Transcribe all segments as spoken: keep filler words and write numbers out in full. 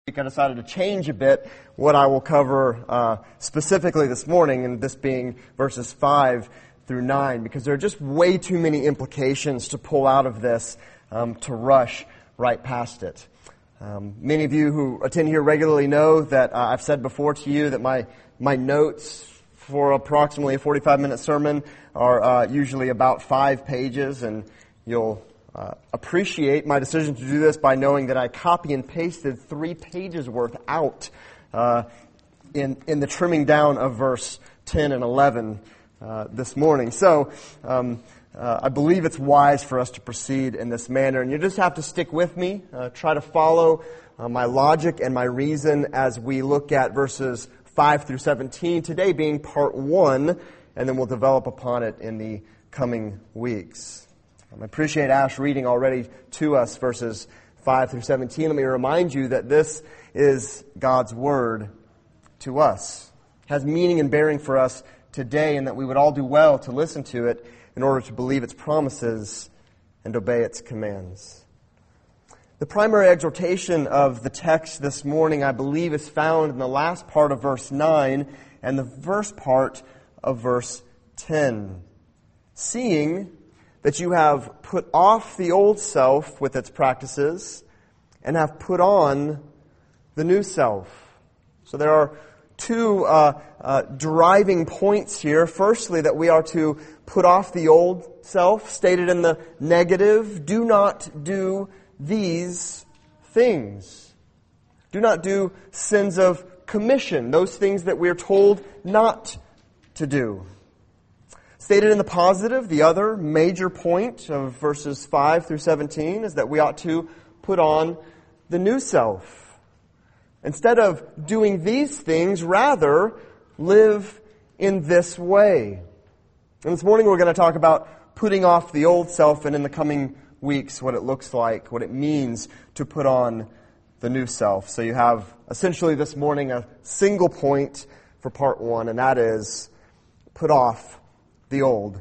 I decided to change a bit what I will cover uh, specifically this morning, and this being verses five through nine, because there are just way too many implications to pull out of this um, to rush right past it. Um, many of you who attend here regularly know that uh, I've said before to you that my my notes for approximately a forty-five minute sermon are uh, usually about five pages, and you'll Uh, appreciate my decision to do this by knowing that I copy and pasted three pages worth out uh, in in the trimming down of verse ten and eleven uh, this morning. So um, uh, I believe it's wise for us to proceed in this manner, and you just have to stick with me. Uh, try to follow uh, my logic and my reason as we look at verses five through seventeen. Today being part one, and then we'll develop upon it in the coming weeks. I appreciate Ash reading already to us verses five through seventeen. Let me remind you that this is God's Word to us. It has meaning and bearing for us today, and that we would all do well to listen to it in order to believe its promises and obey its commands. The primary exhortation of the text this morning, I believe, is found in the last part of verse nine and the first part of verse ten. Seeing that you have put off the old self with its practices and have put on the new self. So there are two uh, uh, driving points here. Firstly, that we are to put off the old self, stated in the negative. Do not do these things. Do not do sins of commission, those things that we are told not to do. Stated in the positive, the other major point of verses five through seventeen is that we ought to put on the new self. Instead of doing these things, rather live in this way. And this morning we're going to talk about putting off the old self, and in the coming weeks what it looks like, what it means to put on the new self. So you have essentially this morning a single point for part one, and that is put off the old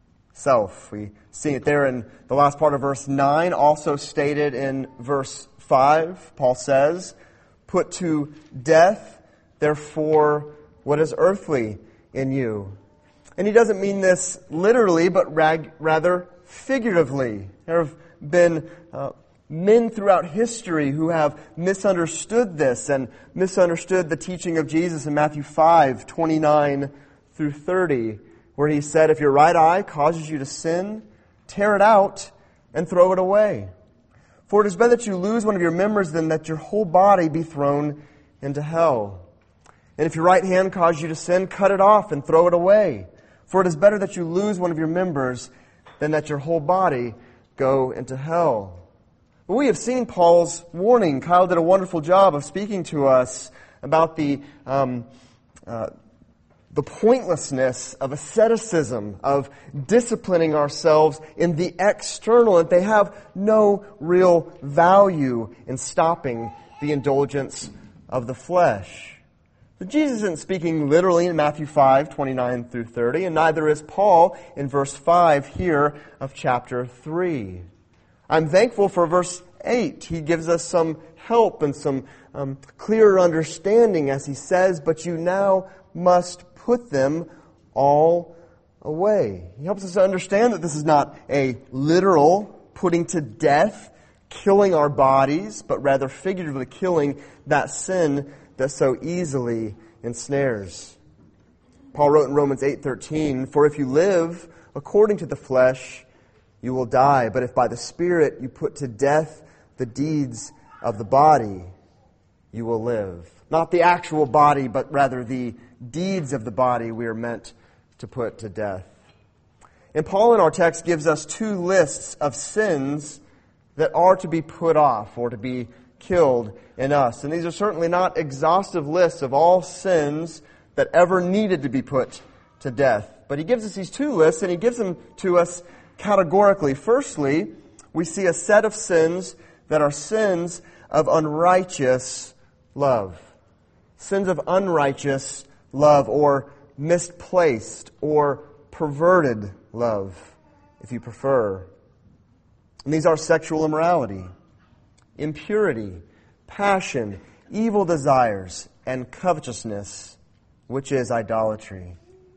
self. We see it there in the last part of verse nine, also stated in verse five. Paul says, "Put to death, therefore, what is earthly in you." And he doesn't mean this literally, but rag- rather figuratively. There have been uh, men throughout history who have misunderstood this and misunderstood the teaching of Jesus in Matthew five, twenty-nine through thirty, where he said, if your right eye causes you to sin, tear it out and throw it away. For it is better that you lose one of your members than that your whole body be thrown into hell. And if your right hand causes you to sin, cut it off and throw it away. For it is better that you lose one of your members than that your whole body go into hell. But we have seen Paul's warning. Kyle did a wonderful job of speaking to us about the um, uh, the pointlessness of asceticism, of disciplining ourselves in the external, that they have no real value in stopping the indulgence of the flesh. But Jesus isn't speaking literally in Matthew five, twenty-nine through thirty, and neither is Paul in verse five here of chapter three. I'm thankful for verse eight. He gives us some help and some um, clearer understanding as he says, but you now must put them all away. He helps us to understand that this is not a literal putting to death, killing our bodies, but rather figuratively killing that sin that so easily ensnares. Paul wrote in Romans eight thirteen, "For if you live according to the flesh, you will die. But if by the Spirit you put to death the deeds of the body, you will live." Not the actual body, but rather the deeds of the body we are meant to put to death. And Paul in our text gives us two lists of sins that are to be put off or to be killed in us. And these are certainly not exhaustive lists of all sins that ever needed to be put to death. But he gives us these two lists, and he gives them to us categorically. Firstly, we see a set of sins that are sins of unrighteous love. Sins of unrighteous love, or misplaced or perverted love, if you prefer. And these are sexual immorality, impurity, passion, evil desires and covetousness, which is idolatry.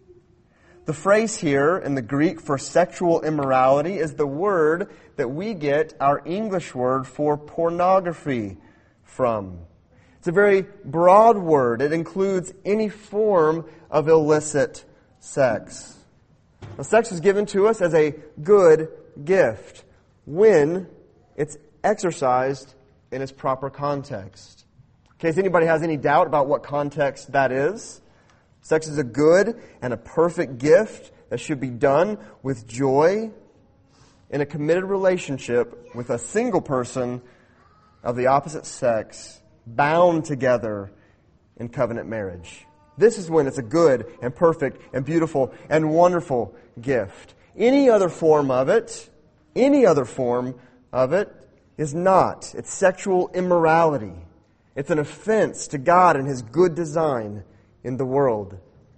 The phrase here in the Greek for sexual immorality is the word that we get our English word for pornography from. It's a very broad word. It includes any form of illicit sex. Now, sex is given to us as a good gift when it's exercised in its proper context. In case anybody has any doubt about what context that is, sex is a good and a perfect gift that should be done with joy in a committed relationship with a single person of the opposite sex, bound together in covenant marriage. This is when it's a good and perfect and beautiful and wonderful gift. Any other form of it, any other form of it is not. It's sexual immorality. It's an offense to God and His good design in the world.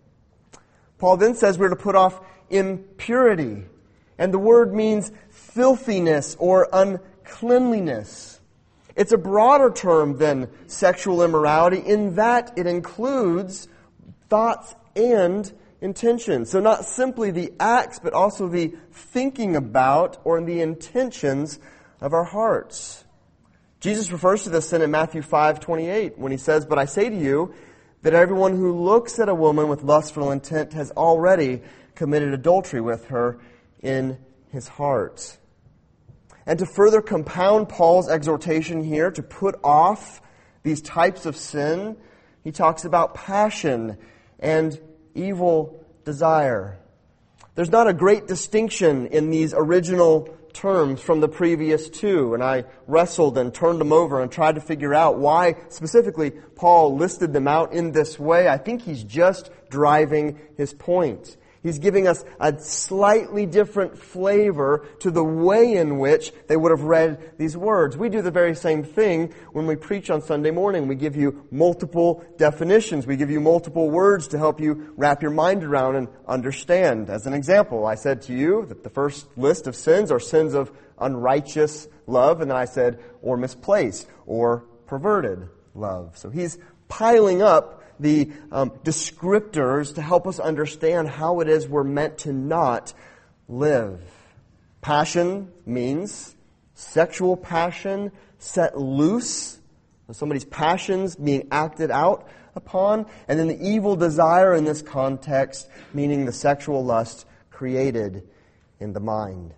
Paul then says we're to put off impurity. And the word means filthiness or uncleanliness. It's a broader term than sexual immorality in that it includes thoughts and intentions. So not simply the acts, but also the thinking about or the intentions of our hearts. Jesus refers to this sin in Matthew five twenty-eight when He says, "But I say to you that everyone who looks at a woman with lustful intent has already committed adultery with her in his heart." And to further compound Paul's exhortation here to put off these types of sin, he talks about passion and evil desire. There's not a great distinction in these original terms from the previous two, and I wrestled and turned them over and tried to figure out why specifically Paul listed them out in this way. I think he's just driving his point. He's giving us a slightly different flavor to the way in which they would have read these words. We do the very same thing when we preach on Sunday morning. We give you multiple definitions. We give you multiple words to help you wrap your mind around and understand. As an example, I said to you that the first list of sins are sins of unrighteous love, and then I said, or misplaced, or perverted love. So he's piling up the um, descriptors to help us understand how it is we're meant to not live. Passion means sexual passion set loose, somebody's passions being acted out upon, and then the evil desire in this context, meaning the sexual lust created in the mind.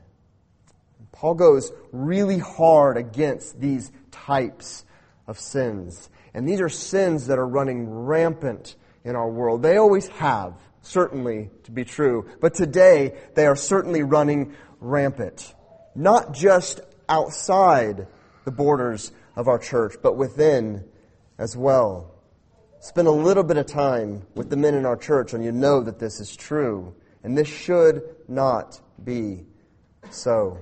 Paul goes really hard against these types of sins. And these are sins that are running rampant in our world. They always have, certainly to be true. But today, they are certainly running rampant. Not just outside the borders of our church, but within as well. Spend a little bit of time with the men in our church and you know that this is true. And this should not be so.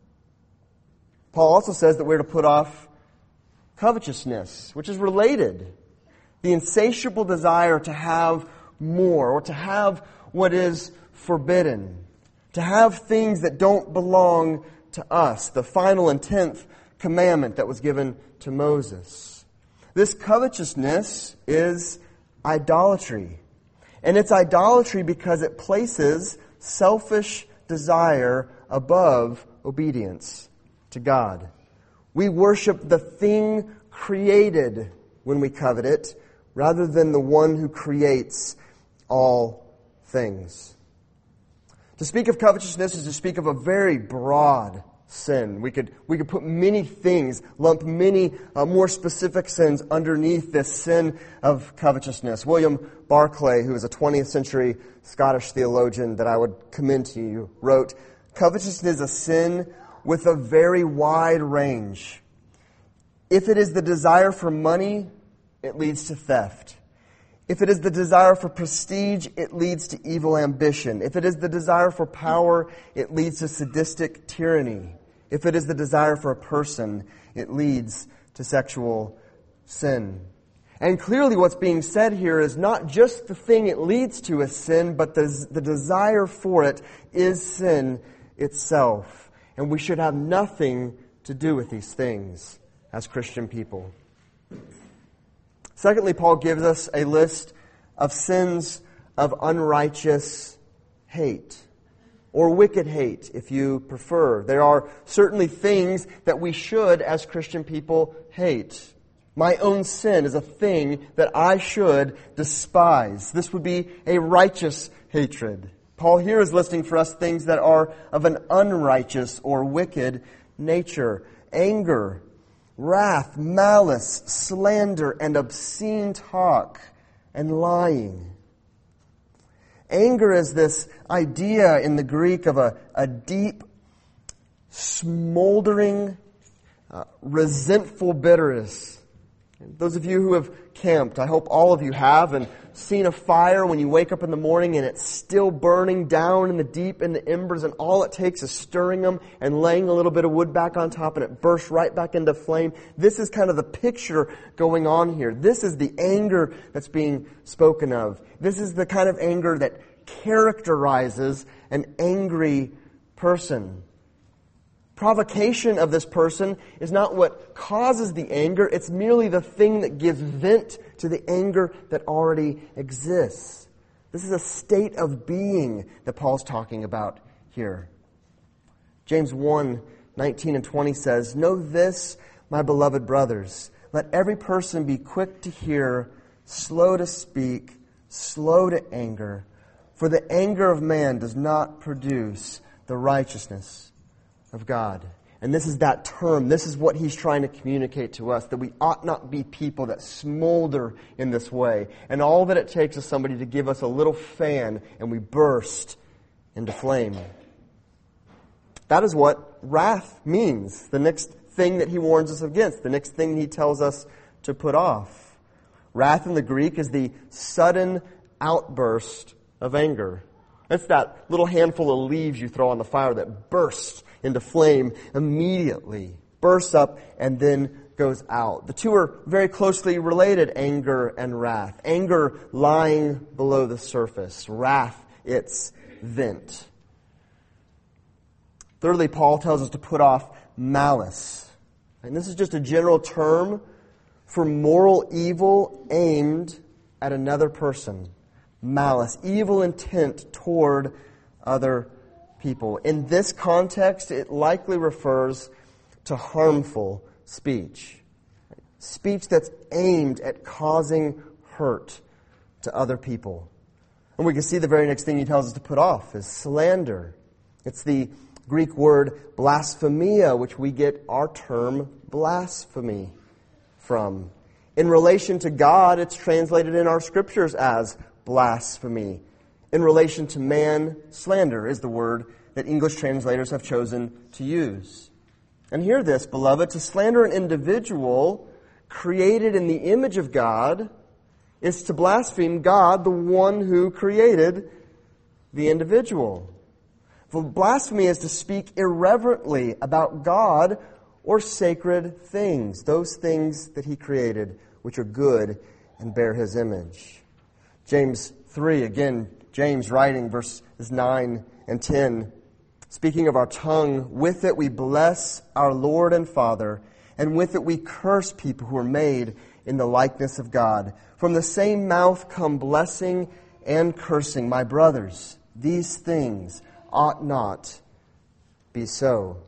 Paul also says that we're to put off covetousness, which is related. The insatiable desire to have more, or to have what is forbidden. To have things that don't belong to us. The final and tenth commandment that was given to Moses. This covetousness is idolatry. And it's idolatry because it places selfish desire above obedience to God. We worship the thing created when we covet it, rather than the one who creates all things. To speak of covetousness is to speak of a very broad sin. We could we could put many things, lump many uh, more specific sins underneath this sin of covetousness. William Barclay, who is a twentieth century Scottish theologian that I would commend to you, wrote, "Covetousness is a sin with a very wide range. If it is the desire for money, it leads to theft. If it is the desire for prestige, it leads to evil ambition. If it is the desire for power, it leads to sadistic tyranny. If it is the desire for a person, it leads to sexual sin." And clearly what's being said here is not just the thing it leads to is sin, but the, the desire for it is sin itself. And we should have nothing to do with these things as Christian people. Secondly, Paul gives us a list of sins of unrighteous hate, or wicked hate, if you prefer. There are certainly things that we should, as Christian people, hate. My own sin is a thing that I should despise. This would be a righteous hatred. Paul here is listing for us things that are of an unrighteous or wicked nature. Anger, wrath, malice, slander, and obscene talk, and lying. Anger is this idea in the Greek of a, a deep, smoldering, uh, resentful bitterness. Those of you who have camped, I hope all of you have, and seen a fire when you wake up in the morning and it's still burning down in the deep in the embers, and all it takes is stirring them and laying a little bit of wood back on top and it bursts right back into flame. This is kind of the picture going on here. This is the anger that's being spoken of. This is the kind of anger that characterizes an angry person. Provocation of this person is not what causes the anger. It's merely the thing that gives vent to the anger that already exists. This is a state of being that Paul's talking about here. James one, nineteen and twenty says, "Know this, my beloved brothers, let every person be quick to hear, slow to speak, slow to anger, for the anger of man does not produce the righteousness of God." And this is that term. This is what he's trying to communicate to us, that we ought not be people that smolder in this way. And all that it takes is somebody to give us a little fan and we burst into flame. That is what wrath means. The next thing that he warns us against. The next thing he tells us to put off. Wrath in the Greek is the sudden outburst of anger. It's that little handful of leaves you throw on the fire that bursts into flame immediately, bursts up and then goes out. The two are very closely related, anger and wrath. Anger lying below the surface, wrath its vent. Thirdly, Paul tells us to put off malice. And this is just a general term for moral evil aimed at another person. Malice, evil intent toward other people. In this context, it likely refers to harmful speech. Speech that's aimed at causing hurt to other people. And we can see the very next thing he tells us to put off is slander. It's the Greek word blasphemia, which we get our term blasphemy from. In relation to God, it's translated in our scriptures as blasphemy. In relation to man, slander is the word that English translators have chosen to use. And hear this, beloved, to slander an individual created in the image of God is to blaspheme God, the one who created the individual. For blasphemy is to speak irreverently about God or sacred things, those things that He created, which are good and bear His image. James three, again, James writing verses nine and ten, speaking of our tongue, with it we bless our Lord and Father, and with it we curse people who are made in the likeness of God. From the same mouth come blessing and cursing. My brothers, these things ought not be so.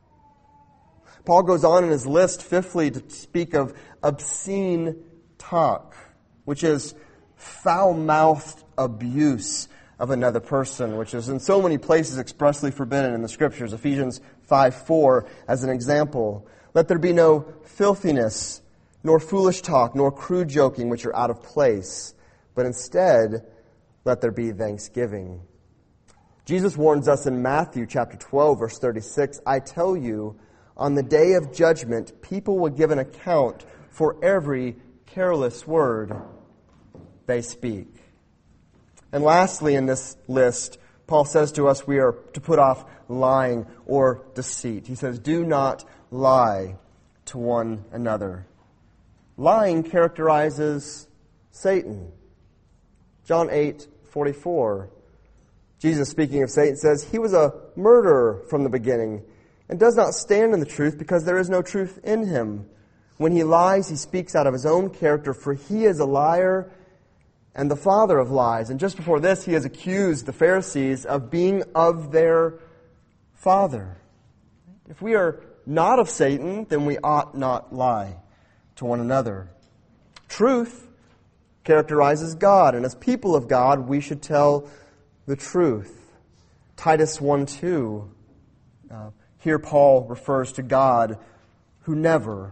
Paul goes on in his list, fifthly, to speak of obscene talk, which is foul-mouthed abuse of another person, which is in so many places expressly forbidden in the Scriptures. Ephesians five four as an example. Let there be no filthiness, nor foolish talk, nor crude joking, which are out of place, but instead let there be thanksgiving. Jesus warns us in Matthew chapter twelve, verse thirty-six, I tell you, on the day of judgment, people will give an account for every careless word they speak. And lastly in this list, Paul says to us we are to put off lying or deceit. He says, do not lie to one another. Lying characterizes Satan. John eight forty-four. Jesus, speaking of Satan, says, he was a murderer from the beginning and does not stand in the truth because there is no truth in him. When he lies, he speaks out of his own character, for he is a liar and the father of lies. And just before this, he has accused the Pharisees of being of their father. If we are not of Satan, then we ought not lie to one another. Truth characterizes God, and as people of God, we should tell the truth. Titus one two, uh, here Paul refers to God who never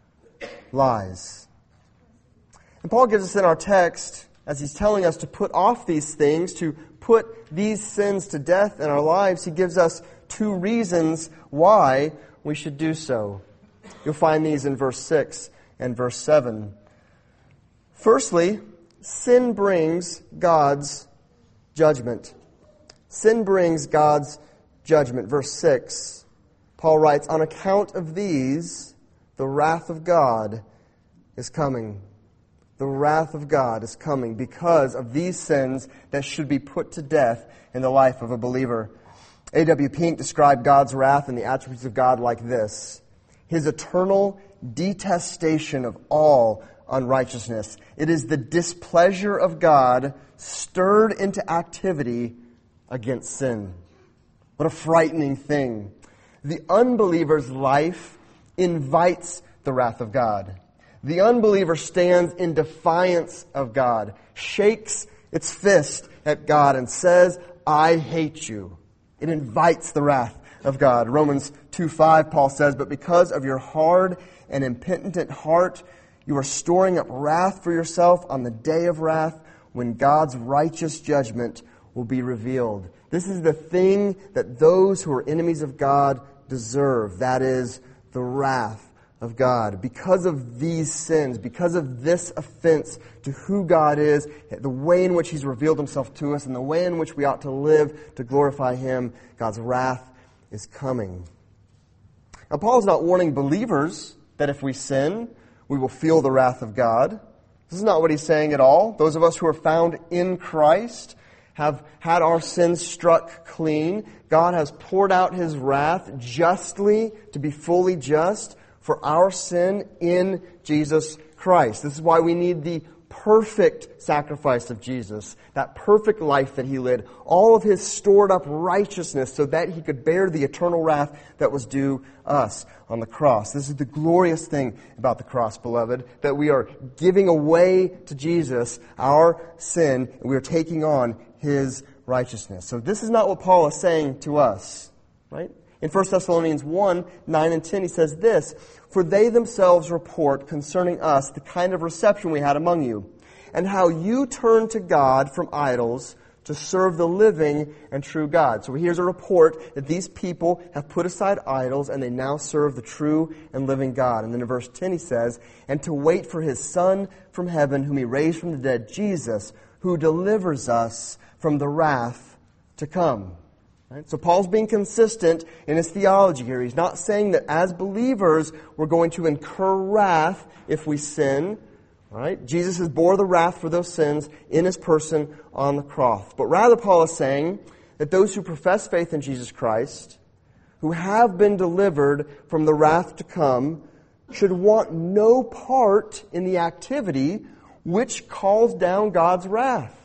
lies. And Paul gives us in our text, as he's telling us to put off these things, to put these sins to death in our lives, he gives us two reasons why we should do so. You'll find these in verse six and verse seven. Firstly, sin brings God's judgment. Sin brings God's judgment. Verse six, Paul writes, on account of these, the wrath of God is coming. The wrath of God is coming because of these sins that should be put to death in the life of a believer. A W Pink described God's wrath and the attributes of God like this: His eternal detestation of all unrighteousness. It is the displeasure of God stirred into activity against sin. What a frightening thing. The unbeliever's life invites the wrath of God. The unbeliever stands in defiance of God, shakes its fist at God and says, I hate you. It invites the wrath of God. Romans two five, Paul says, but because of your hard and impenitent heart, you are storing up wrath for yourself on the day of wrath when God's righteous judgment will be revealed. This is the thing that those who are enemies of God deserve. That is the wrath of God. Because of these sins, because of this offense to who God is, the way in which He's revealed Himself to us, and the way in which we ought to live to glorify Him, God's wrath is coming. Now, Paul is not warning believers that if we sin, we will feel the wrath of God. This is not what he's saying at all. Those of us who are found in Christ have had our sins struck clean. God has poured out His wrath justly to be fully just for our sin in Jesus Christ. This is why we need the perfect sacrifice of Jesus, that perfect life that He led, all of His stored up righteousness so that He could bear the eternal wrath that was due us on the cross. This is the glorious thing about the cross, beloved, that we are giving away to Jesus our sin, and we are taking on His righteousness. So this is not what Paul is saying to us, right? In First Thessalonians one, nine and ten, he says this, for they themselves report concerning us the kind of reception we had among you, and how you turned to God from idols to serve the living and true God. So here's a report that these people have put aside idols and they now serve the true and living God. And then in verse ten he says, and to wait for His Son from heaven, whom He raised from the dead, Jesus, who delivers us from the wrath to come. Right? So Paul's being consistent in his theology here. He's not saying that as believers we're going to incur wrath if we sin. Right? Jesus has bore the wrath for those sins in His person on the cross. But rather Paul is saying that those who profess faith in Jesus Christ, who have been delivered from the wrath to come, should want no part in the activity which calls down God's wrath.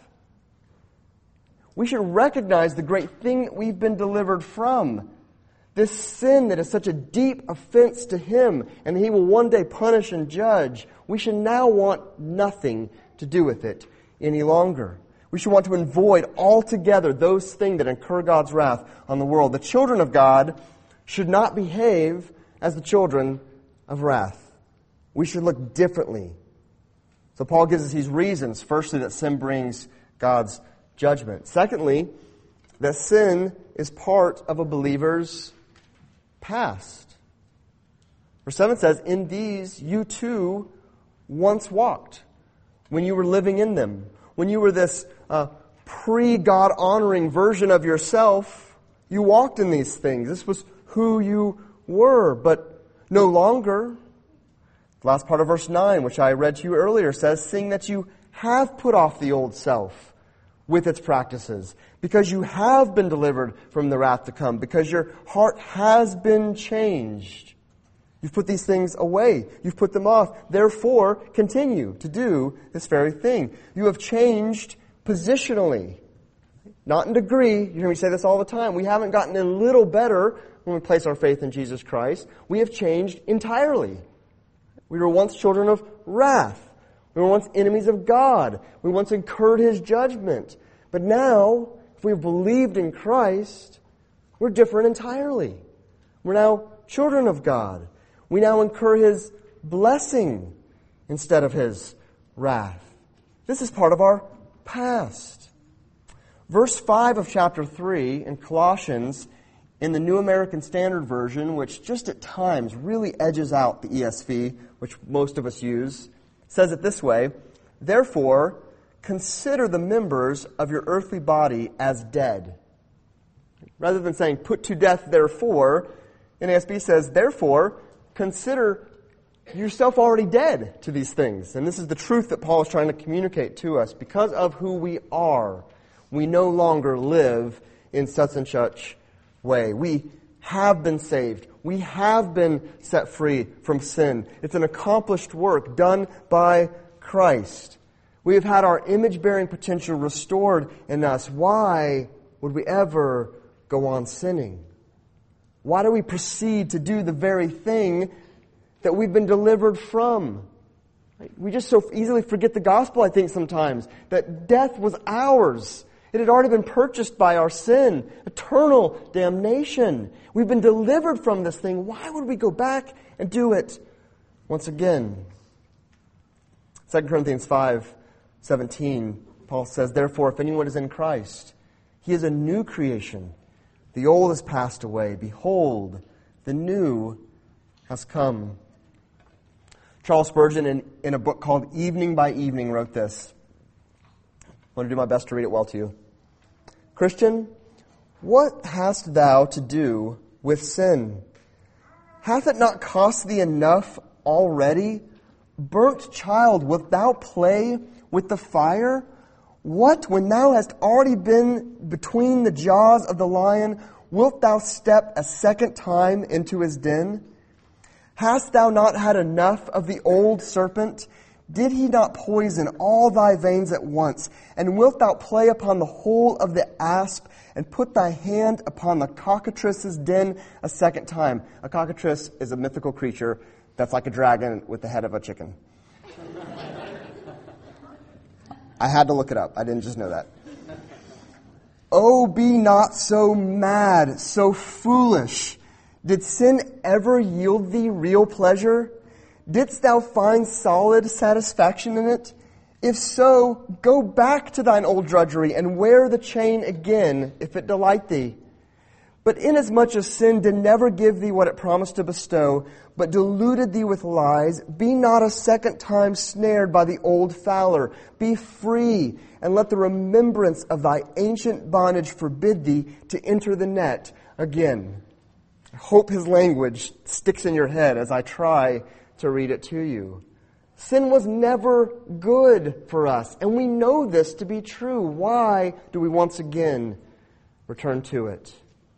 We should recognize the great thing that we've been delivered from. This sin that is such a deep offense to Him and He will one day punish and judge. We should now want nothing to do with it any longer. We should want to avoid altogether those things that incur God's wrath on the world. The children of God should not behave as the children of wrath. We should look differently. So Paul gives us these reasons. Firstly, that sin brings God's judgment. Secondly, that sin is part of a believer's past. Verse seven says, in these you too once walked, when you were living in them. When you were this uh, pre-God-honoring version of yourself, you walked in these things. This was who you were, but no longer. The last part of verse nine, which I read to you earlier, says, seeing that you have put off the old self with its practices, because you have been delivered from the wrath to come, because your heart has been changed. You've put these things away. You've put them off. Therefore, continue to do this very thing. You have changed positionally. Not in degree. You hear me say this all the time. We haven't gotten a little better when we place our faith in Jesus Christ. We have changed entirely. We were once children of wrath. We were once enemies of God. We once incurred His judgment. But now, if we've believed in Christ, we're different entirely. We're now children of God. We now incur His blessing instead of His wrath. This is part of our past. Verse five of chapter three in Colossians, in the New American Standard Version, which just at times really edges out the E S V, which most of us use, says it this way: "Therefore, consider the members of your earthly body as dead." Rather than saying, "Put to death, therefore," N A S B says, "Therefore, consider yourself already dead to these things." And this is the truth that Paul is trying to communicate to us. Because of who we are, we no longer live in such and such way. We have been saved. We have been set free from sin. It's an accomplished work done by Christ. We have had our image-bearing potential restored in us. Why would we ever go on sinning? Why do we proceed to do the very thing that we've been delivered from? We just so easily forget the gospel, I think, sometimes, that death was ours. It had already been purchased by our sin, eternal damnation. We've been delivered from this thing. Why would we go back and do it once again? Second Corinthians five seventeen, Paul says, "Therefore, if anyone is in Christ, he is a new creation. The old has passed away. Behold, the new has come." Charles Spurgeon, in, in a book called Evening by Evening, wrote this. I want to do my best to read it well to you. "Christian, what hast thou to do with sin? Hath it not cost thee enough already? Burnt child, wilt thou play with the fire? What, when thou hast already been between the jaws of the lion, wilt thou step a second time into his den? Hast thou not had enough of the old serpent? Did he not poison all thy veins at once? And wilt thou play upon the hole of the asp, and put thy hand upon the cockatrice's den a second time?" A cockatrice is a mythical creature that's like a dragon with the head of a chicken. I had to look it up. I didn't just know that. "Oh, be not so mad, so foolish. Did sin ever yield thee real pleasure? Didst thou find solid satisfaction in it? If so, go back to thine old drudgery and wear the chain again, if it delight thee. But inasmuch as sin did never give thee what it promised to bestow, but deluded thee with lies, be not a second time snared by the old fowler. Be free, and let the remembrance of thy ancient bondage forbid thee to enter the net again." I hope his language sticks in your head as I try to read it to you. Sin was never good for us, and we know this to be true. Why do we once again return to it?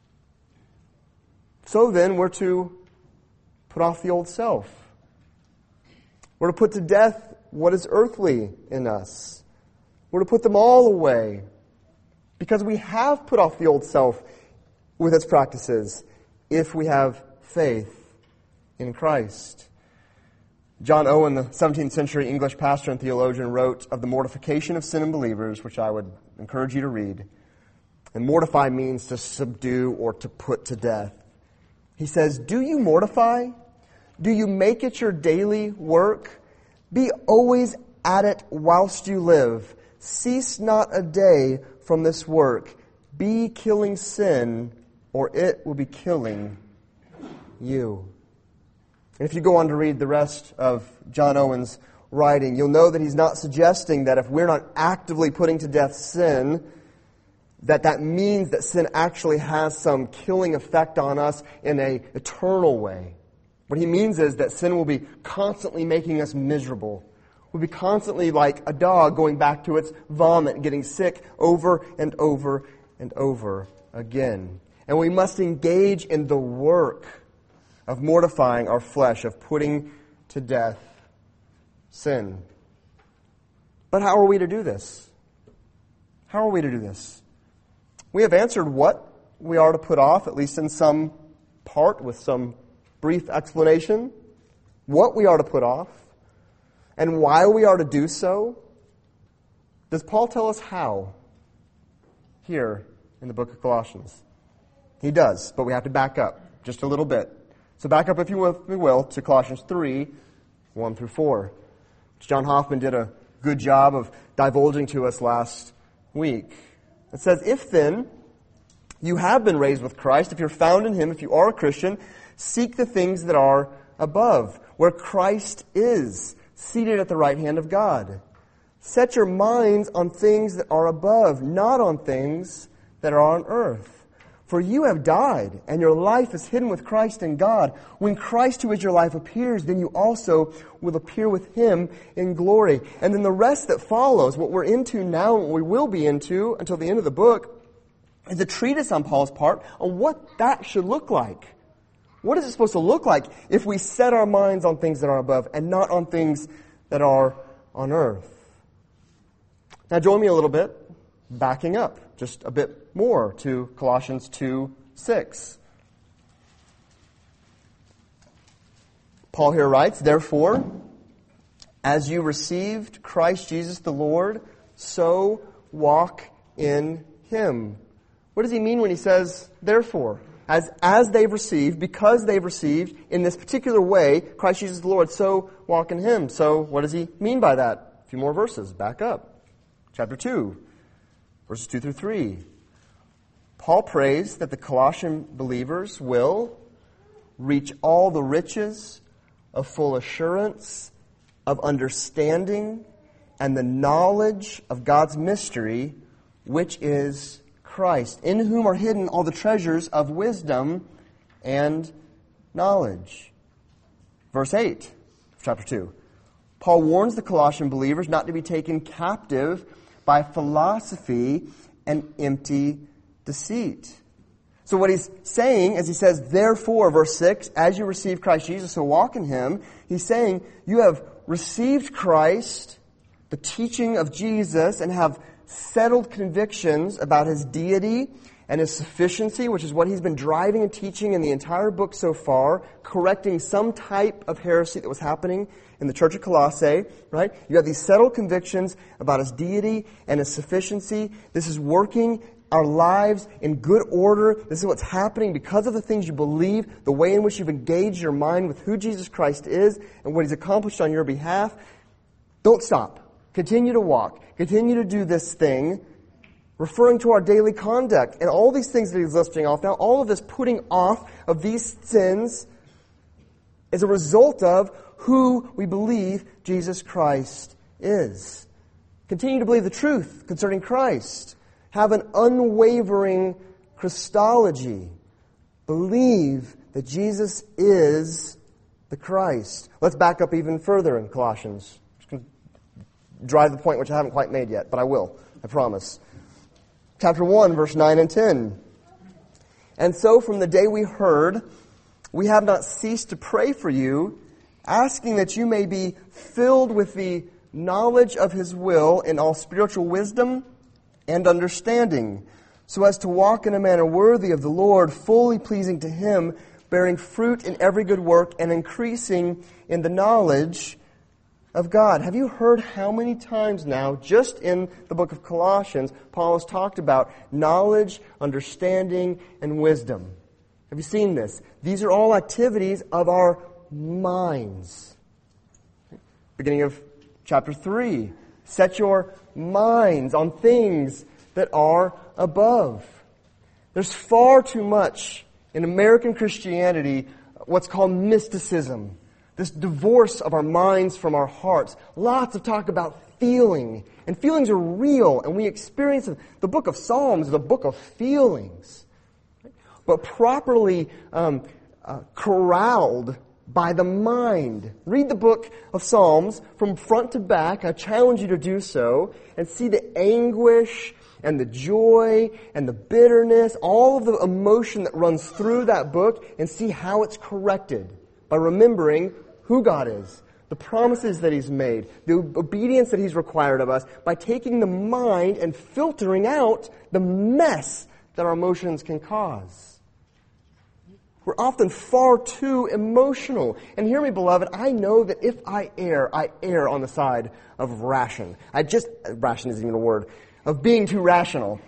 So then, we're to put off the old self. We're to put to death what is earthly in us. We're to put them all away, because we have put off the old self with its practices if we have faith in Christ. John Owen, the seventeenth century English pastor and theologian, wrote of the mortification of sin in believers, which I would encourage you to read. And mortify means to subdue or to put to death. He says, "Do you mortify? Do you make it your daily work? Be always at it whilst you live. Cease not a day from this work. Be killing sin, or it will be killing you." And if you go on to read the rest of John Owen's writing, you'll know that he's not suggesting that if we're not actively putting to death sin, that that means that sin actually has some killing effect on us in an eternal way. What he means is that sin will be constantly making us miserable. We'll be constantly like a dog going back to its vomit, getting sick over and over and over again. And we must engage in the work of mortifying our flesh, of putting to death sin. But how are we to do this? How are we to do this? We have answered what we are to put off, at least in some part, with some brief explanation. What we are to put off, and why we are to do so. Does Paul tell us how? Here in the book of Colossians. He does, but we have to back up just a little bit. So back up, if you will, if you will to Colossians three, one through four. John Hoffman did a good job of divulging to us last week. It says, if then you have been raised with Christ, if you're found in Him, if you are a Christian, seek the things that are above, where Christ is, seated at the right hand of God. Set your minds on things that are above, not on things that are on earth. For you have died, and your life is hidden with Christ in God. When Christ, who is your life, appears, then you also will appear with Him in glory. And then the rest that follows, what we're into now and what we will be into until the end of the book, is a treatise on Paul's part on what that should look like. What is it supposed to look like if we set our minds on things that are above and not on things that are on earth? Now join me a little bit, backing up just a bit more to Colossians two six. Paul here writes, therefore, as you received Christ Jesus the Lord, so walk in Him. What does he mean when he says, therefore? As, as they've received, because they've received in this particular way, Christ Jesus the Lord, so walk in Him. So what does he mean by that? A few more verses. Back up. Chapter two, verses two through three. Paul prays that the Colossian believers will reach all the riches of full assurance, of understanding, and the knowledge of God's mystery, which is Christ, in whom are hidden all the treasures of wisdom and knowledge. Verse eight, chapter two. Paul warns the Colossian believers not to be taken captive by philosophy and empty deceit. So what he's saying, as he says, therefore, verse six, as you receive Christ Jesus, so walk in Him, he's saying you have received Christ, the teaching of Jesus, and have settled convictions about His deity and His sufficiency, which is what he's been driving and teaching in the entire book so far, correcting some type of heresy that was happening in the church of Colossae, right? You have these settled convictions about His deity and His sufficiency. This is working our lives in good order. This is what's happening because of the things you believe, the way in which you've engaged your mind with who Jesus Christ is and what He's accomplished on your behalf. Don't stop. Continue to walk. Continue to do this thing, referring to our daily conduct. And all these things that he's listing off now, all of this putting off of these sins is a result of who we believe Jesus Christ is. Continue to believe the truth concerning Christ. Have an unwavering Christology. Believe that Jesus is the Christ. Let's back up even further in Colossians. Drive the point which I haven't quite made yet, but I will, I promise. Chapter one, verse nine and ten. And so from the day we heard, we have not ceased to pray for you, asking that you may be filled with the knowledge of His will in all spiritual wisdom and understanding, so as to walk in a manner worthy of the Lord, fully pleasing to Him, bearing fruit in every good work and increasing in the knowledge of God. Have you heard how many times now, just in the book of Colossians, Paul has talked about knowledge, understanding, and wisdom? Have you seen this? These are all activities of our minds. Beginning of chapter three. Set your minds on things that are above. There's far too much in American Christianity what's called mysticism. This divorce of our minds from our hearts. Lots of talk about feeling. And feelings are real, and we experience them. The book of Psalms is a book of feelings. But properly um, uh, corralled by the mind. Read the book of Psalms from front to back. I challenge you to do so and see the anguish and the joy and the bitterness, all of the emotion that runs through that book, and see how it's corrected by remembering who God is, the promises that He's made, the obedience that He's required of us, by taking the mind and filtering out the mess that our emotions can cause. We're often far too emotional. And hear me, beloved, I know that if I err, I err on the side of ration. I just, ration isn't even a word, of being too rational.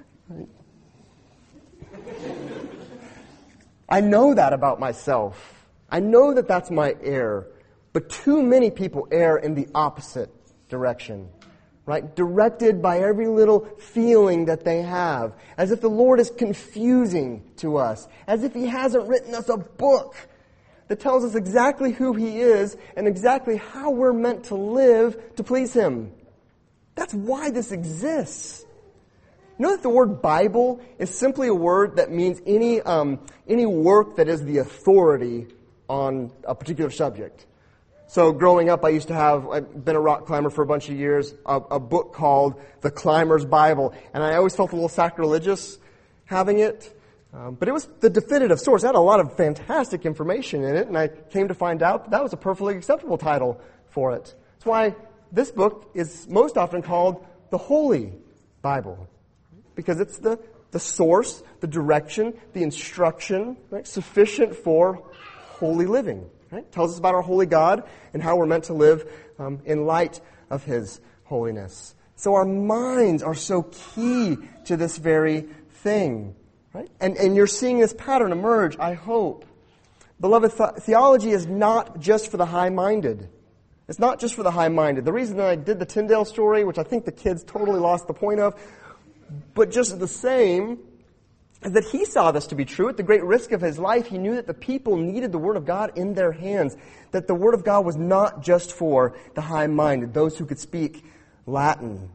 I know that about myself. I know that that's my error. But too many people err in the opposite direction. Right? Directed by every little feeling that they have. As if the Lord is confusing to us. As if He hasn't written us a book that tells us exactly who He is and exactly how we're meant to live to please Him. That's why this exists. You know that the word Bible is simply a word that means any, um, any work that is the authority on a particular subject. So growing up, I used to have, I've been a rock climber for a bunch of years, a, a book called The Climber's Bible. And I always felt a little sacrilegious having it. Um, but it was the definitive source. It had a lot of fantastic information in it. And I came to find out that, that was a perfectly acceptable title for it. That's why this book is most often called the Holy Bible. Because it's the, the source, the direction, the instruction, right, sufficient for holy living. Right? It tells us about our holy God and how we're meant to live um, in light of His holiness. So our minds are so key to this very thing. Right? And, and you're seeing this pattern emerge, I hope. Beloved, th- theology is not just for the high-minded. It's not just for the high-minded. The reason that I did the Tyndale story, which I think the kids totally lost the point of, but just the same, is that he saw this to be true. At the great risk of his life, he knew that the people needed the Word of God in their hands. That the Word of God was not just for the high-minded, those who could speak Latin.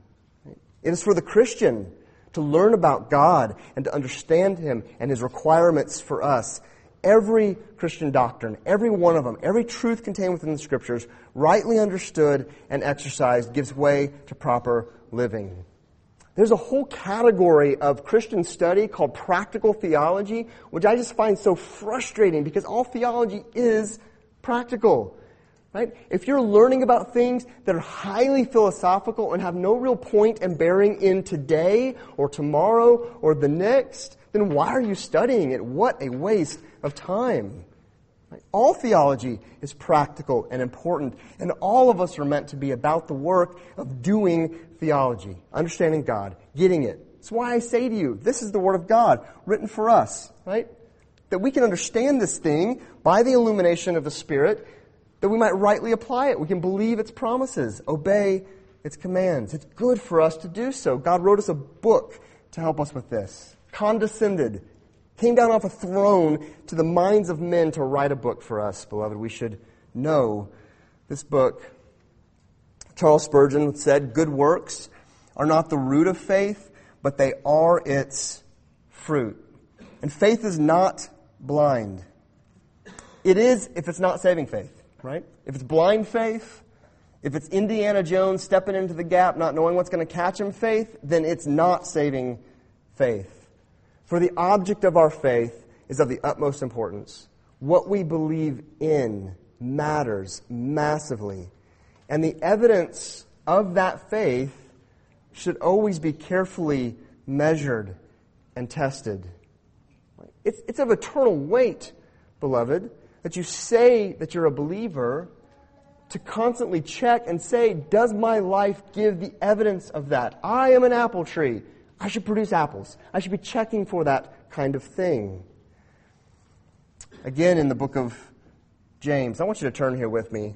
It is for the Christian to learn about God and to understand Him and His requirements for us. Every Christian doctrine, every one of them, every truth contained within the Scriptures, rightly understood and exercised, gives way to proper living. There's a whole category of Christian study called practical theology, which I just find so frustrating because all theology is practical. Right? If you're learning about things that are highly philosophical and have no real point and bearing in today or tomorrow or the next, then why are you studying it? What a waste of time. Right? All theology is practical and important, and all of us are meant to be about the work of doing theology, understanding God, getting it. That's why I say to you, this is the Word of God, written for us, right? That we can understand this thing by the illumination of the Spirit, that we might rightly apply it. We can believe its promises, obey its commands. It's good for us to do so. God wrote us a book to help us with this. Condescended, came down off a throne to the minds of men to write a book for us, beloved. We should know this book. Charles Spurgeon said, "Good works are not the root of faith, but they are its fruit." And faith is not blind. It is if it's not saving faith, right? If it's blind faith, if it's Indiana Jones stepping into the gap, not knowing what's going to catch him faith, then it's not saving faith. For the object of our faith is of the utmost importance. What we believe in matters massively. And the evidence of that faith should always be carefully measured and tested. It's, it's of eternal weight, beloved, that you say that you're a believer, to constantly check and say, does my life give the evidence of that? I am an apple tree. I should produce apples. I should be checking for that kind of thing. Again, in the book of James, I want you to turn here with me.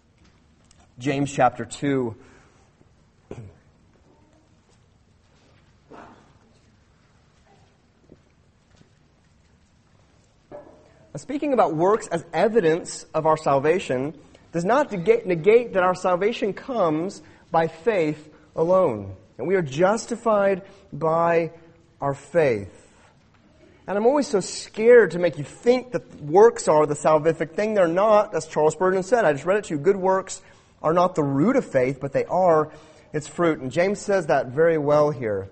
James chapter two. Speaking about works as evidence of our salvation does not negate, negate that our salvation comes by faith alone. And we are justified by our faith. And I'm always so scared to make you think that works are the salvific thing. They're not, as Charles Spurgeon said. I just read it to you. Good works are not the root of faith, but they are its fruit. And James says that very well here.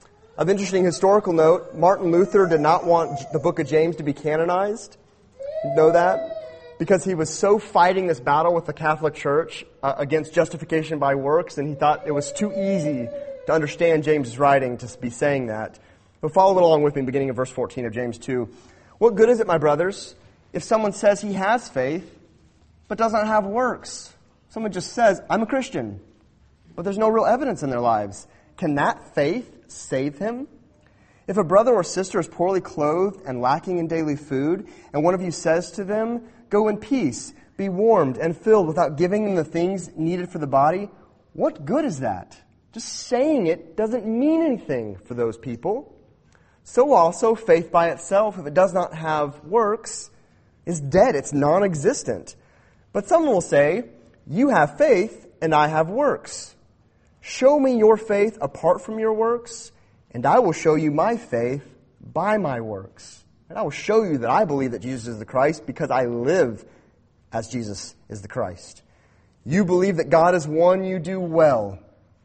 Of interesting historical note, Martin Luther did not want the book of James to be canonized. You know that? Because he was so fighting this battle with the Catholic Church uh, against justification by works, and he thought it was too easy to understand James' writing to be saying that. But follow along with me, beginning of verse fourteen of James two. What good is it, my brothers, if someone says he has faith, but does not have works? Someone just says, I'm a Christian, but there's no real evidence in their lives. Can that faith save him? If a brother or sister is poorly clothed and lacking in daily food, and one of you says to them, go in peace, be warmed and filled without giving them the things needed for the body, what good is that? Just saying it doesn't mean anything for those people. So also, faith by itself, if it does not have works, is dead. It's non-existent. But someone will say, you have faith and I have works. Show me your faith apart from your works, and I will show you my faith by my works. And I will show you that I believe that Jesus is the Christ because I live as Jesus is the Christ. You believe that God is one, you do well.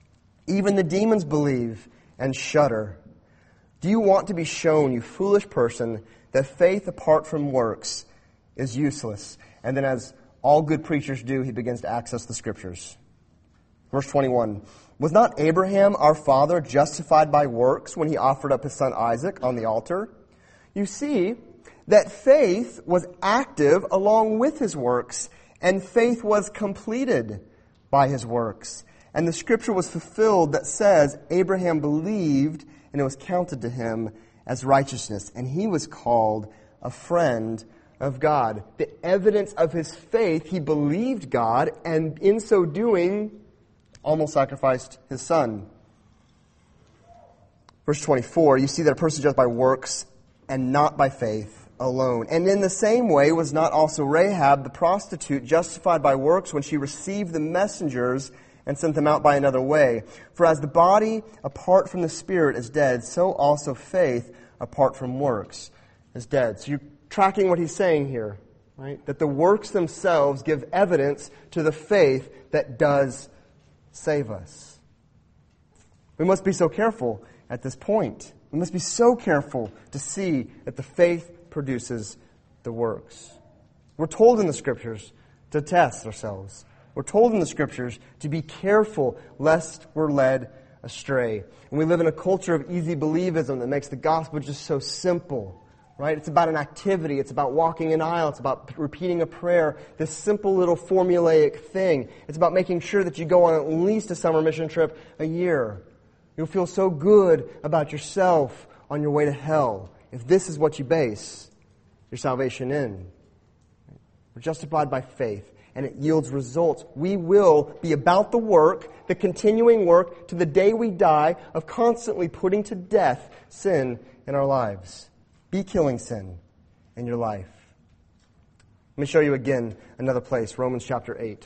Even the demons believe and shudder. Do you want to be shown, you foolish person, that faith apart from works is useless? And then as all good preachers do, he begins to access the Scriptures. Verse twenty-one, was not Abraham our father justified by works when he offered up his son Isaac on the altar? You see that faith was active along with his works, and faith was completed by his works. And the Scripture was fulfilled that says, Abraham believed, and it was counted to him as righteousness. And he was called a friend of God. The evidence of his faith, he believed God, and in so doing, almost sacrificed his son. Verse twenty-four, you see that a person is judged by works and not by faith alone. And in the same way was not also Rahab the prostitute justified by works when she received the messengers and sent them out by another way. For as the body apart from the spirit is dead, so also faith apart from works is dead. So you're tracking what he's saying here, right? That the works themselves give evidence to the faith that does save us. We must be so careful at this point. We must be so careful to see that the faith produces the works. We're told in the Scriptures to test ourselves. We're told in the Scriptures to be careful lest we're led astray. And we live in a culture of easy believism that makes the gospel just so simple, right? It's about an activity. It's about walking an aisle. It's about repeating a prayer. This simple little formulaic thing. It's about making sure that you go on at least a summer mission trip a year. You'll feel so good about yourself on your way to hell if this is what you base your salvation in. We're justified by faith, and it yields results. We will be about the work, the continuing work, to the day we die, of constantly putting to death sin in our lives. Be killing sin in your life. Let me show you again another place, Romans chapter eight.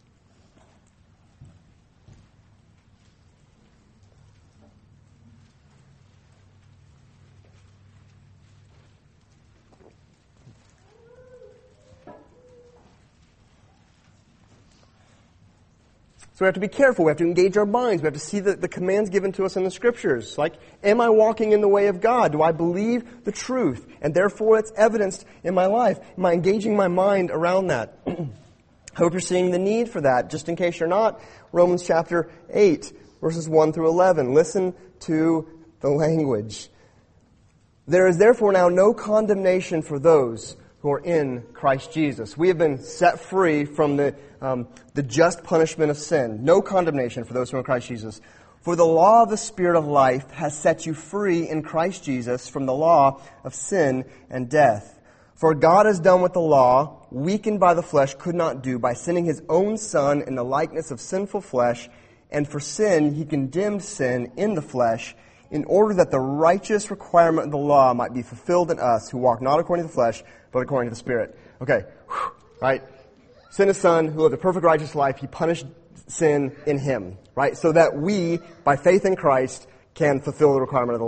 So we have to be careful. We have to engage our minds. We have to see the, the commands given to us in the Scriptures. Like, am I walking in the way of God? Do I believe the truth? And therefore it's evidenced in my life. Am I engaging my mind around that? I hope you're seeing the need for that. Just in case you're not, Romans chapter eight, verses one through eleven. Listen to the language. There is therefore now no condemnation for those who are in Christ Jesus. We have been set free from the um, the just punishment of sin. No condemnation for those who are in Christ Jesus. For the law of the Spirit of life has set you free in Christ Jesus from the law of sin and death. For God has done what the law, weakened by the flesh, could not do by sending His own Son in the likeness of sinful flesh, and for sin He condemned sin in the flesh, in order that the righteous requirement of the law might be fulfilled in us who walk not according to the flesh, but according to the Spirit. Okay, right? Sent His Son, who lived a perfect righteous life. He punished sin in Him, right? So that we, by faith in Christ, can fulfill the requirement of the law.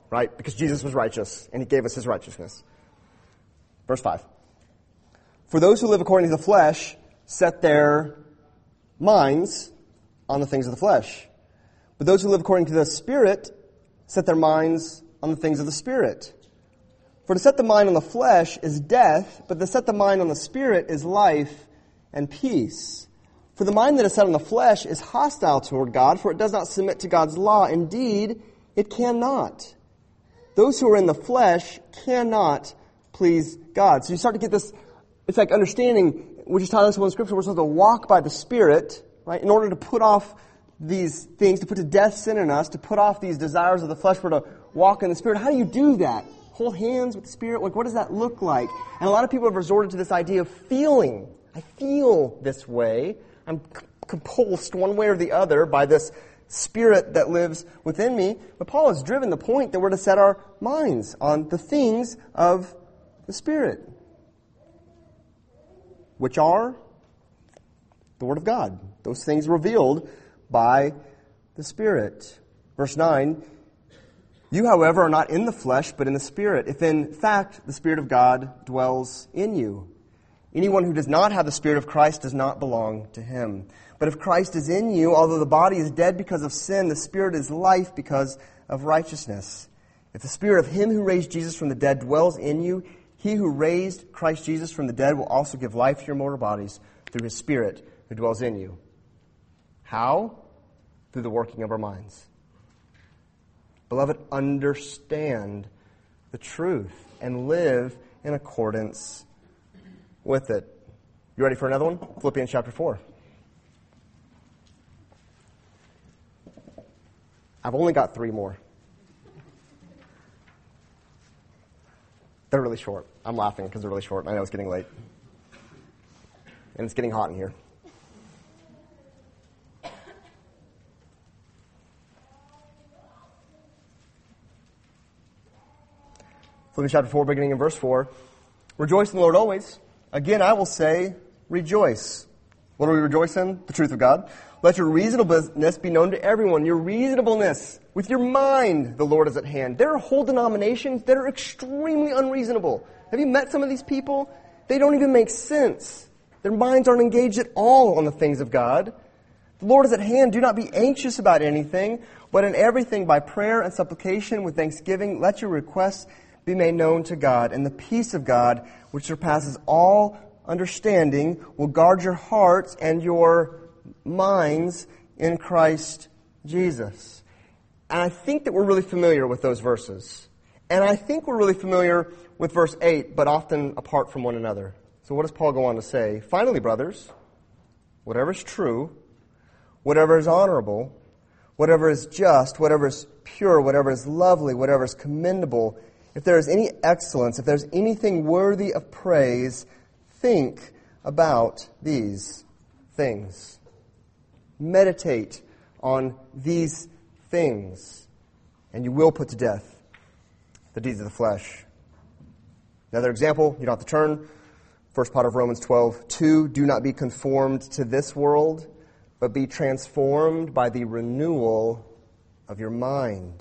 right? Because Jesus was righteous, and he gave us his righteousness. Verse five. For those who live according to the flesh set their minds on the things of the flesh. But those who live according to the Spirit set their minds on the things of the Spirit. For to set the mind on the flesh is death, but to set the mind on the Spirit is life and peace. For the mind that is set on the flesh is hostile toward God, for it does not submit to God's law. Indeed, it cannot. Those who are in the flesh cannot please God. So you start to get this, it's like understanding, which is taught us in Scripture, we're supposed to walk by the Spirit, right, in order to put off these things, to put to death sin in us, to put off these desires of the flesh, we're to walk in the Spirit. How do you do that? Hold hands with the Spirit? Like, what does that look like? And a lot of people have resorted to this idea of feeling. I feel this way. I'm compulsed one way or the other by this Spirit that lives within me. But Paul has driven the point that we're to set our minds on the things of the Spirit, which are the Word of God. Those things revealed by the Spirit. Verse nine, you, however, are not in the flesh, but in the Spirit, if in fact the Spirit of God dwells in you. Anyone who does not have the Spirit of Christ does not belong to him. But if Christ is in you, although the body is dead because of sin, the Spirit is life because of righteousness. If the Spirit of him who raised Jesus from the dead dwells in you, he who raised Christ Jesus from the dead will also give life to your mortal bodies through his Spirit who dwells in you. How? Through the working of our minds. Beloved, understand the truth and live in accordance with it. You ready for another one? Philippians chapter four. I've only got three more. They're really short. I'm laughing because they're really short. I know it's getting late. And it's getting hot in here. Philippians chapter four, beginning in verse four. Rejoice in the Lord always. Again, I will say, rejoice. What do we rejoice in? The truth of God. Let your reasonableness be known to everyone. Your reasonableness. With your mind, the Lord is at hand. There are whole denominations that are extremely unreasonable. Have you met some of these people? They don't even make sense. Their minds aren't engaged at all on the things of God. The Lord is at hand. Do not be anxious about anything, but in everything by prayer and supplication with thanksgiving, let your requests be made known to God. And the peace of God, which surpasses all understanding, will guard your hearts and your minds in Christ Jesus. And I think that we're really familiar with those verses. And I think we're really familiar with verse eight, but often apart from one another. So what does Paul go on to say? Finally, brothers, whatever is true, whatever is honorable, whatever is just, whatever is pure, whatever is lovely, whatever is commendable, if there is any excellence, if there's anything worthy of praise, think about these things. Meditate on these things, and you will put to death the deeds of the flesh. Another example, you don't have to turn. First part of Romans twelve two, do not be conformed to this world, but be transformed by the renewal of your mind.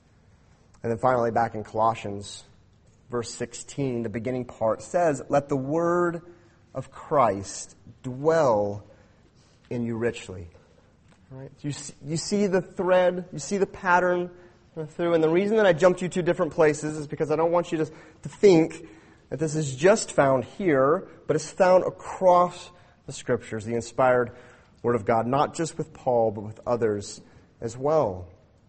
And then finally, back in Colossians, verse sixteen, the beginning part says, let the word of Christ dwell in you richly. All right? You see, you see the thread, you see the pattern through. And the reason that I jumped you to different places is because I don't want you to, to think that this is just found here, but it's found across the Scriptures, the inspired Word of God, not just with Paul, but with others as well.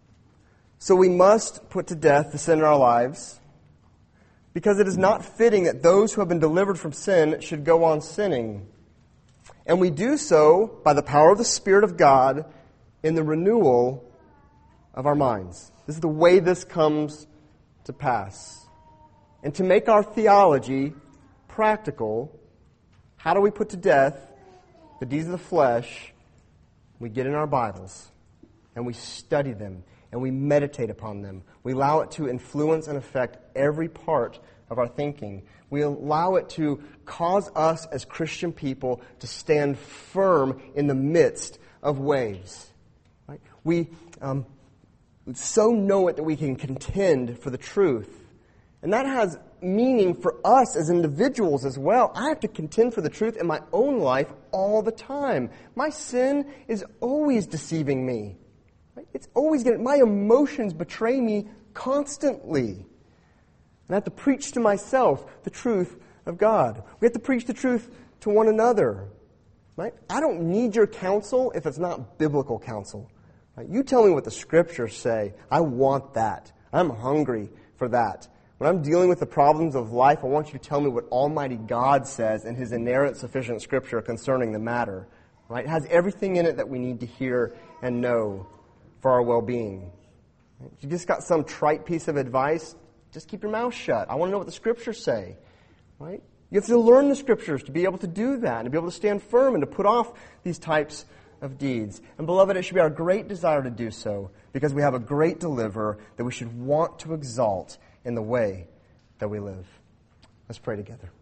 So we must put to death the sin in our lives, because it is not fitting that those who have been delivered from sin should go on sinning. And we do so by the power of the Spirit of God in the renewal of our minds. This is the way this comes to pass. And to make our theology practical, how do we put to death the deeds of the flesh? We get in our Bibles and we study them and we meditate upon them. We allow it to influence and affect every part of our thinking. We allow it to cause us as Christian people to stand firm in the midst of waves. Right? We, um, so know it that we can contend for the truth. And that has meaning for us as individuals as well. I have to contend for the truth in my own life all the time. My sin is always deceiving me. It's always getting, my emotions betray me constantly. And I have to preach to myself the truth of God. We have to preach the truth to one another. Right? I don't need your counsel if it's not biblical counsel. Right? You tell me what the Scriptures say. I want that. I'm hungry for that. When I'm dealing with the problems of life, I want you to tell me what Almighty God says in His inerrant, sufficient Scripture concerning the matter. Right? It has everything in it that we need to hear and know for our well-being. Right? If you just got some trite piece of advice, just keep your mouth shut. I want to know what the Scriptures say. Right? You have to learn the Scriptures to be able to do that and to be able to stand firm and to put off these types of deeds. And beloved, it should be our great desire to do so because we have a great deliverer that we should want to exalt in the way that we live. Let's pray together.